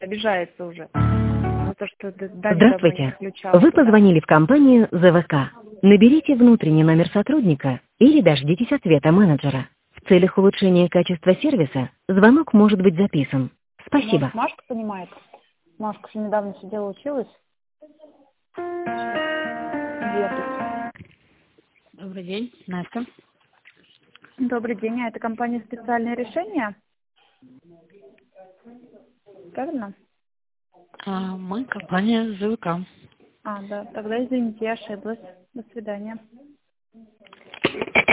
обижается уже. За то, что Здравствуйте. Вы позвонили в компанию ЗВК. Наберите внутренний номер сотрудника или дождитесь ответа менеджера. В целях улучшения качества сервиса звонок может быть записан. Спасибо. Может, Машка понимает? Машка же недавно сидела, училась. Добрый день, Настя. Добрый день, а это компания «Специальные решения»? Правильно? Мы компания ЗВК. Да, тогда извините, я ошиблась. До свидания.